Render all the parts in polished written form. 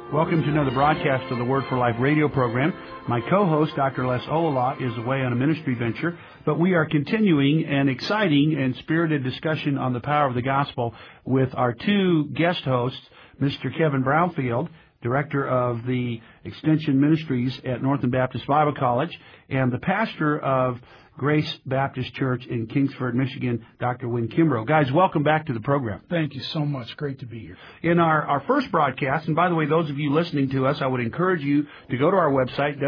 Welcome to another broadcast of the Word for Life radio program. My co-host, Dr. Les Olala, is away on a ministry venture, but we are continuing an exciting and spirited discussion on the power of the gospel with our two guest hosts, Mr. Kevin Brownfield, Director of the Extension Ministries at Northern Baptist Bible College, and the pastor of Grace Baptist Church in Kingsford, Michigan, Dr. Win Kimbrough. Guys, welcome back to the program. Thank you so much. Great to be here. In our first broadcast, and by the way, those of you listening to us, I would encourage you to go to our website,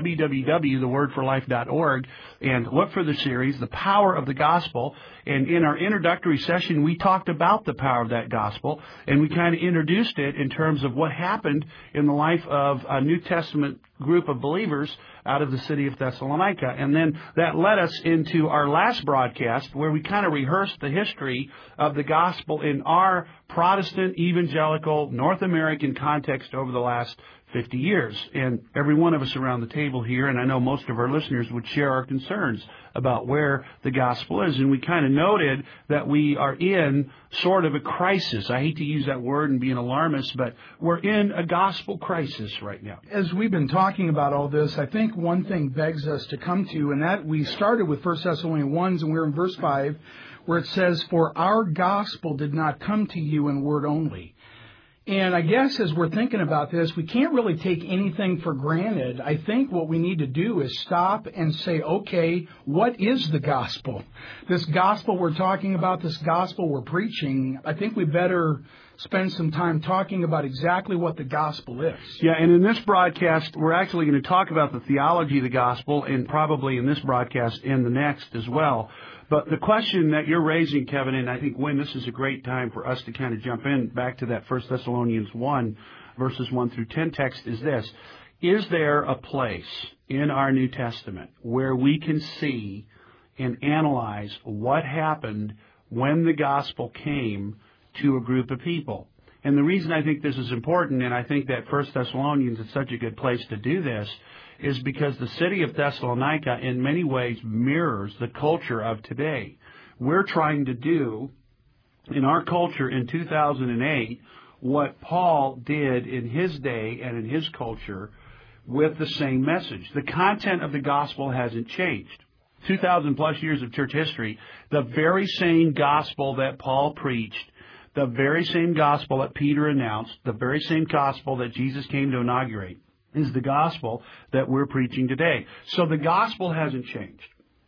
www.thewordforlife.org, and look for the series, The Power of the Gospel. And in our introductory session, we talked about the power of that gospel, and we kind of introduced it in terms of what happened in the life of a New Testament group of believers out of the city of Thessalonica. And then that led us into our last broadcast where we kind of rehearsed the history of the gospel in our Protestant, evangelical, North American context over the last 50 years. And every one of us around the table here, and I know most of our listeners would share our concerns about where the gospel is. And we kind of noted that we are in sort of a crisis. I hate to use that word and be an alarmist, but we're in a gospel crisis right now. As we've been talking about all this, I think one thing begs us to come to, and that we started with 1 Thessalonians 1, and we're in verse 5, where it says, "For our gospel did not come to you in word only." And I guess as we're thinking about this, we can't really take anything for granted. I think what we need to do is stop and say, okay, what is the gospel? This gospel we're talking about, this gospel we're preaching, I think we better spend some time talking about exactly what the gospel is. Yeah, and in this broadcast, we're actually going to talk about the theology of the gospel, and probably in this broadcast and the next as well. But the question that you're raising, Kevin, and I think, Win, this is a great time for us to kind of jump in back to that 1 Thessalonians 1, verses 1 through 10 text is this. Is there a place in our New Testament where we can see and analyze what happened when the gospel came to a group of people? And the reason I think this is important, and I think that 1 Thessalonians is such a good place to do this, is because the city of Thessalonica in many ways mirrors the culture of today. We're trying to do in our culture in 2008 what Paul did in his day and in his culture with the same message. The content of the gospel hasn't changed. 2,000 plus years of church history, the very same gospel that Paul preached, the very same gospel that Peter announced, the very same gospel that Jesus came to inaugurate, is the gospel that we're preaching today. So the gospel hasn't changed.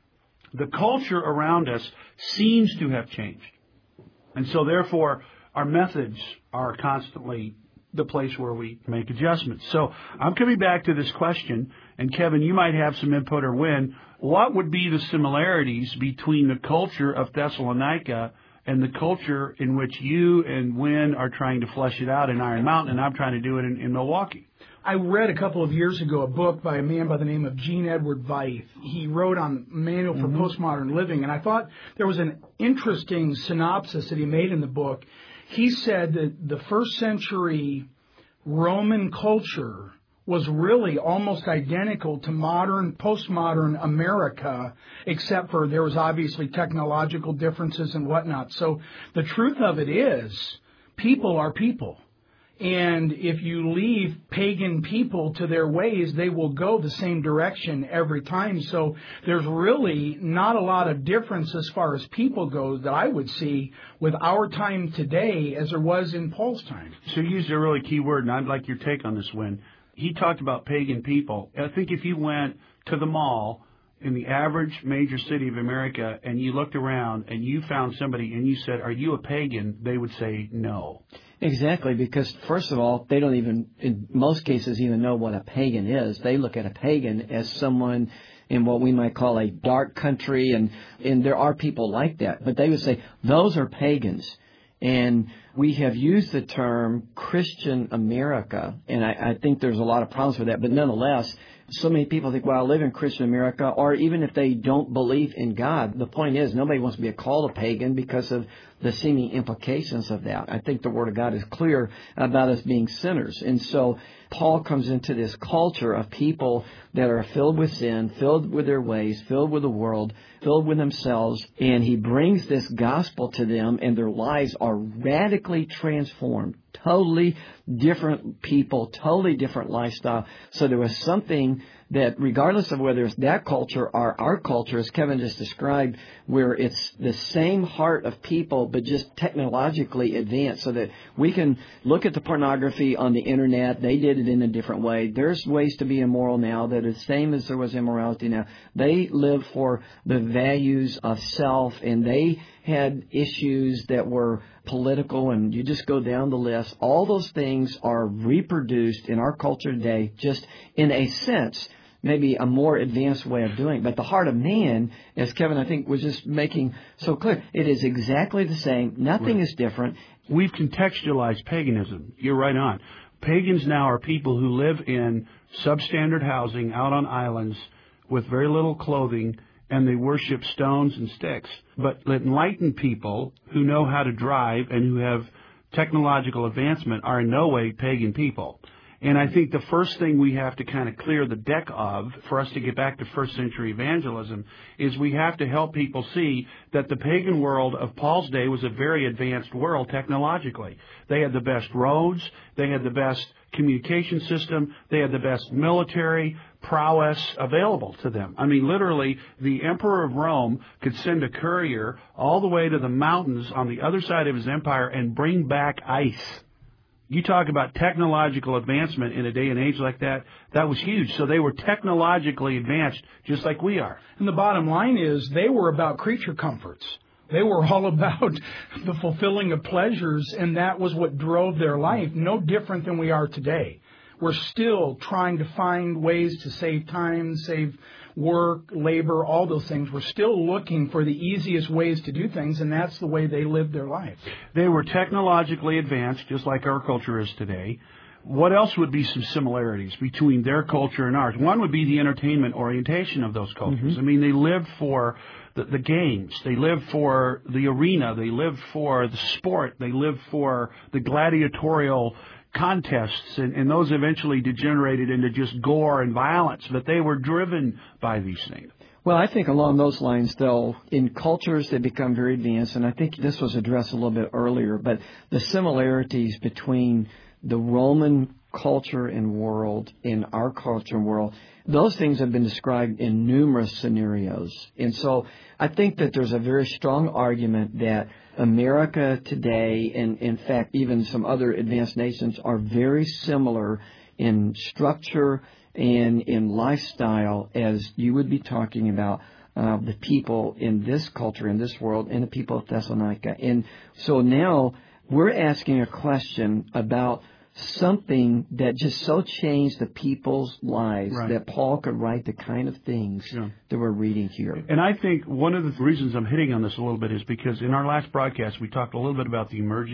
The culture around us seems to have changed. And so therefore, our methods are constantly the place where we make adjustments. So I'm coming back to this question, and Kevin, you might have some input or Win. What would be the similarities between the culture of Thessalonica and the culture in which you and Win are trying to flesh it out in Iron Mountain, and I'm trying to do it in Milwaukee? I read a couple of years ago a book by a man by the name of Gene Edward Veith. He wrote on Manual for Postmodern Living, and I thought there was an interesting synopsis that he made in the book. He said that the first century Roman culture was really almost identical to modern, postmodern America, except for there was obviously technological differences and whatnot. So the truth of it is, people are people. And if you leave pagan people to their ways, they will go the same direction every time. So there's really not a lot of difference as far as people go that I would see with our time today as there was in Paul's time. So you used a really key word, and I'd like your take on this, Win. He talked about pagan people. I think if you went to the mall in the average major city of America and you looked around and you found somebody and you said, "Are you a pagan?" they would say no. Exactly, because first of all, they don't even, in most cases, even know what a pagan is. They look at a pagan as someone in what we might call a dark country, and there are people like that. But they would say, those are pagans. And we have used the term Christian America, and I think there's a lot of problems with that. But nonetheless, so many people think, well, I live in Christian America, or even if they don't believe in God, the point is nobody wants to be called a pagan because of the seeming implications of that. I think the Word of God is clear about us being sinners. And so Paul comes into this culture of people that are filled with sin, filled with their ways, filled with the world, filled with themselves, and he brings this gospel to them, and their lives are radically transformed. totally different people, totally different lifestyle. So there was something that, regardless of whether it's that culture or our culture, as Kevin just described, where it's the same heart of people, but just technologically advanced, so that we can look at the pornography on the internet. They did it in a different way. There's ways to be immoral now that are the same as there was immorality now. They live for the values of self, and they had issues that were political, and you just go down the list. All those things are reproduced in our culture today, just in a sense, maybe a more advanced way of doing it. But the heart of man, as Kevin, I think, was just making so clear, it is exactly the same. Nothing is different. We've contextualized paganism. You're right on. Pagans now are people who live in substandard housing out on islands with very little clothing, and they worship stones and sticks. But enlightened people who know how to drive and who have technological advancement are in no way pagan people. And I think the first thing we have to kind of clear the deck of, for us to get back to first century evangelism, is we have to help people see that the pagan world of Paul's day was a very advanced world technologically. They had the best roads, they had the best communication system, they had the best military prowess available to them. I mean, literally, the Emperor of Rome could send a courier all the way to the mountains on the other side of his empire and bring back ice. You talk about technological advancement in a day and age like that, that was huge. So they were technologically advanced just like we are. And the bottom line is they were about creature comforts. They were all about the fulfilling of pleasures, and that was what drove their life, no different than we are today. We're still trying to find ways to save time, save work, labor, all those things. We're still looking for the easiest ways to do things, and that's the way they lived their life. They were technologically advanced, just like our culture is today. What else would be some similarities between their culture and ours? One would be the entertainment orientation of those cultures. I mean, they lived for the games. They lived for the arena. They lived for the sport. They lived for the gladiatorial contests, and those eventually degenerated into just gore and violence, but they were driven by these things. Well, I think along those lines, though, in cultures they become very advanced, and I think this was addressed a little bit earlier, but the similarities between the Roman culture and world and our culture and world, those things have been described in numerous scenarios. And so I think that there's a very strong argument that America today, and in fact even some other advanced nations, are very similar in structure and in lifestyle as you would be talking about the people in this culture, in this world, and the people of Thessalonica. And so now we're asking a question about something that just so changed the people's lives that Paul could write the kind of things that we're reading here. And I think one of the reasons I'm hitting on this a little bit is because in our last broadcast we talked a little bit about the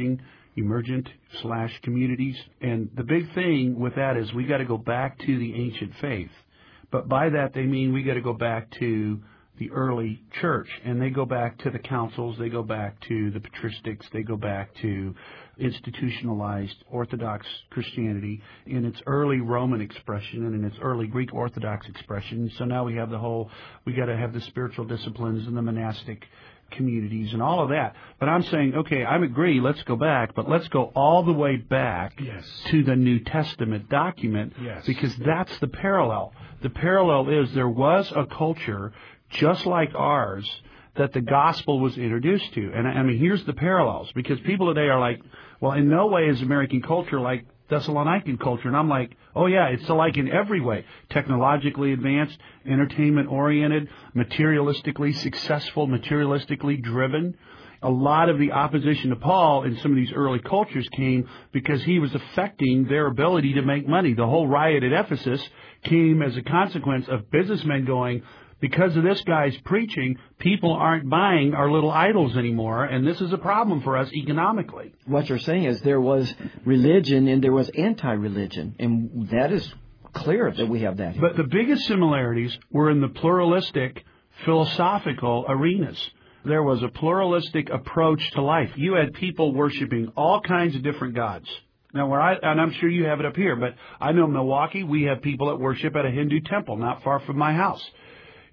emergent/communities. And the big thing with that is we got to go back to the ancient faith. But by that they mean we got to go back to the early church. And they go back to the councils, they go back to the patristics, they go back to institutionalized Orthodox Christianity in its early Roman expression and in its early Greek Orthodox expression. So now we got to have the spiritual disciplines and the monastic communities and all of that. But I'm saying, okay, I agree, let's go back, but let's go all the way back to the New Testament document because that's the parallel. The parallel is there was a culture just like ours that the gospel was introduced to. And I mean, here's the parallels, because people today are like, well, in no way is American culture like Thessalonican culture. And I'm like, oh yeah, it's alike in every way. Technologically advanced, entertainment-oriented, materialistically successful, materialistically driven. A lot of the opposition to Paul in some of these early cultures came because he was affecting their ability to make money. The whole riot at Ephesus came as a consequence of businessmen going, because of this guy's preaching, people aren't buying our little idols anymore, and this is a problem for us economically. What you're saying is there was religion and there was anti-religion, and that is clear that we have that here. But the biggest similarities were in the pluralistic philosophical arenas. There was a pluralistic approach to life. You had people worshiping all kinds of different gods. Now, and I'm sure you have it up here, but I know in Milwaukee we have people that worship at a Hindu temple not far from my house.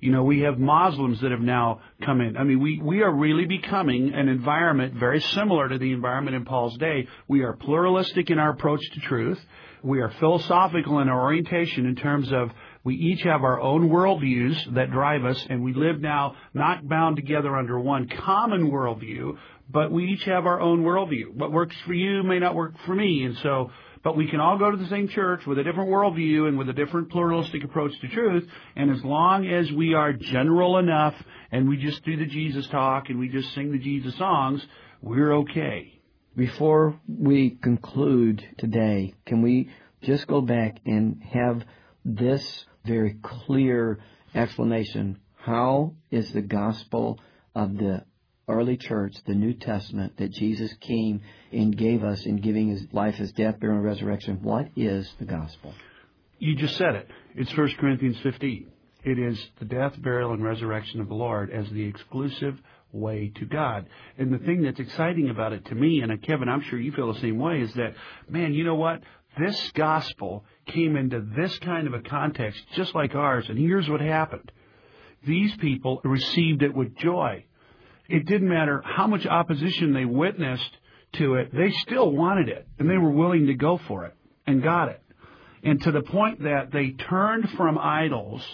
We have Muslims that have now come in. I mean, we are really becoming an environment very similar to the environment in Paul's day. We are pluralistic in our approach to truth. We are philosophical in our orientation in terms of we each have our own worldviews that drive us, and we live now not bound together under one common worldview, but we each have our own worldview. What works for you may not work for me, but we can all go to the same church with a different worldview and with a different pluralistic approach to truth, and as long as we are general enough and we just do the Jesus talk and we just sing the Jesus songs, we're okay. Before we conclude today, can we just go back and have this very clear explanation? How is the gospel of the early church, the New Testament, that Jesus came and gave us in giving His life, His death, burial, and resurrection? What is the gospel? You just said it. It's 1 Corinthians 15. It is the death, burial, and resurrection of the Lord as the exclusive way to God. And the thing that's exciting about it to me, and Kevin, I'm sure you feel the same way, is that, man, you know what? This gospel came into this kind of a context just like ours, and here's what happened. These people received it with joy. It didn't matter how much opposition they witnessed to it, they still wanted it, and they were willing to go for it, and got it. And to the point that they turned from idols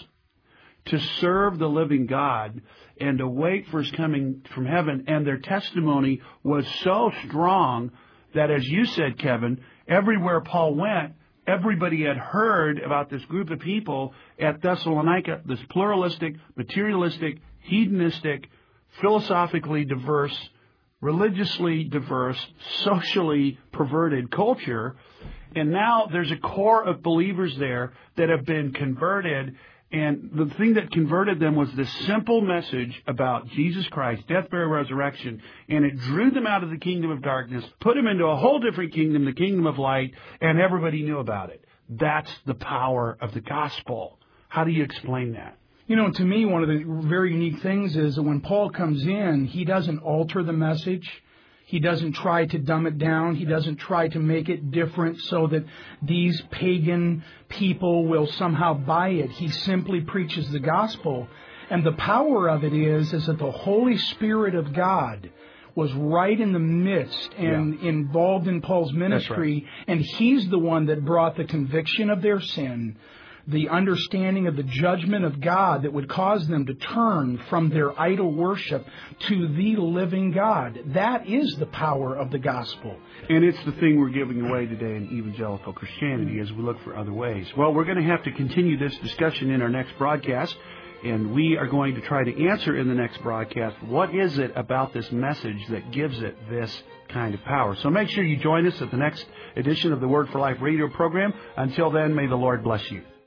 to serve the living God and to wait for His coming from heaven, and their testimony was so strong that, as you said, Kevin, everywhere Paul went, everybody had heard about this group of people at Thessalonica, this pluralistic, materialistic, hedonistic, philosophically diverse, religiously diverse, socially perverted culture. And now there's a core of believers there that have been converted. And the thing that converted them was this simple message about Jesus Christ, death, burial, resurrection. And it drew them out of the kingdom of darkness, put them into a whole different kingdom, the kingdom of light, and everybody knew about it. That's the power of the gospel. How do you explain that? To me, one of the very unique things is that when Paul comes in, he doesn't alter the message. He doesn't try to dumb it down. He doesn't try to make it different so that these pagan people will somehow buy it. He simply preaches the gospel. And the power of it is that the Holy Spirit of God was right in the midst and involved in Paul's ministry. Right. And He's the one that brought the conviction of their sin, the understanding of the judgment of God that would cause them to turn from their idol worship to the living God. That is the power of the gospel. And it's the thing we're giving away today in evangelical Christianity as we look for other ways. Well, we're going to have to continue this discussion in our next broadcast, and we are going to try to answer in the next broadcast, what is it about this message that gives it this kind of power? So make sure you join us at the next edition of the Word for Life radio program. Until then, may the Lord bless you.